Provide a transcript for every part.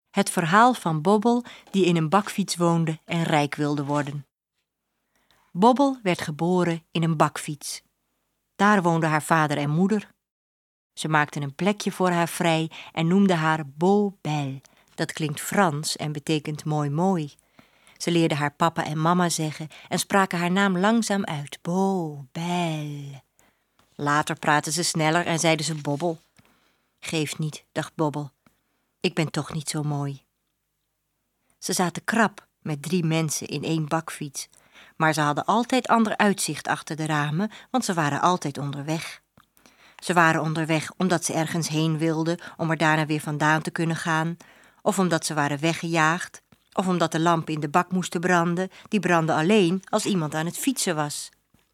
Het verhaal van Bobbel die in een bakfiets woonde en rijk wilde worden. Bobbel werd geboren in een bakfiets. Daar woonden haar vader en moeder. Ze maakten een plekje voor haar vrij en noemden haar Beau Belle. Dat klinkt Frans en betekent mooi mooi. Ze leerde haar papa en mama zeggen en spraken haar naam langzaam uit. Beau Belle. Later praatten ze sneller en zeiden ze Bobbel. Geeft niet, dacht Bobbel. Ik ben toch niet zo mooi. Ze zaten krap met 3 mensen in 1 bakfiets. Maar ze hadden altijd ander uitzicht achter de ramen, want ze waren altijd onderweg. Ze waren onderweg omdat ze ergens heen wilden om er daarna weer vandaan te kunnen gaan, of omdat ze waren weggejaagd, of omdat de lampen in de bak moesten branden. Die brandden alleen als iemand aan het fietsen was.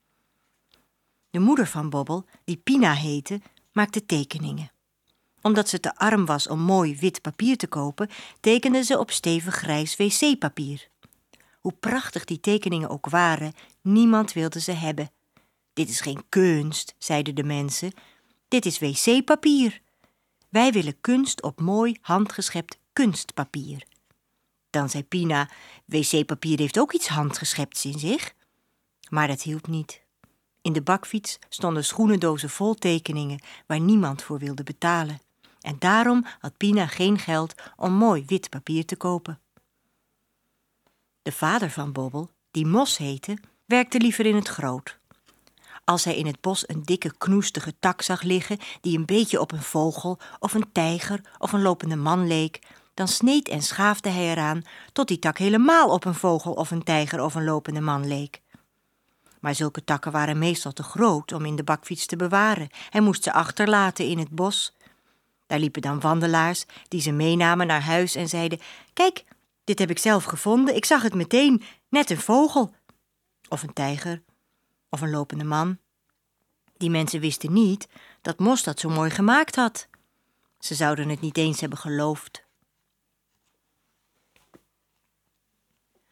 De moeder van Bobbel, die Pina heette, maakte tekeningen. Omdat ze te arm was om mooi wit papier te kopen, tekende ze op stevig grijs wc-papier. Hoe prachtig die tekeningen ook waren, niemand wilde ze hebben. Dit is geen kunst, zeiden de mensen. Dit is wc-papier. Wij willen kunst op mooi handgeschept kunstpapier. Dan zei Pina, wc-papier heeft ook iets handgeschepts in zich. Maar dat hielp niet. In de bakfiets stonden schoenendozen vol tekeningen waar niemand voor wilde betalen. En daarom had Pina geen geld om mooi wit papier te kopen. De vader van Bobbel, die Mos heette, werkte liever in het groot. Als hij in het bos een dikke knoestige tak zag liggen die een beetje op een vogel of een tijger of een lopende man leek, dan sneed en schaafde hij eraan tot die tak helemaal op een vogel of een tijger of een lopende man leek. Maar zulke takken waren meestal te groot om in de bakfiets te bewaren. Hij moest ze achterlaten in het bos. Daar liepen dan wandelaars die ze meenamen naar huis en zeiden: "Kijk, dit heb ik zelf gevonden, ik zag het meteen, net een vogel." Of een tijger, of een lopende man. Die mensen wisten niet dat Mos dat zo mooi gemaakt had. Ze zouden het niet eens hebben geloofd.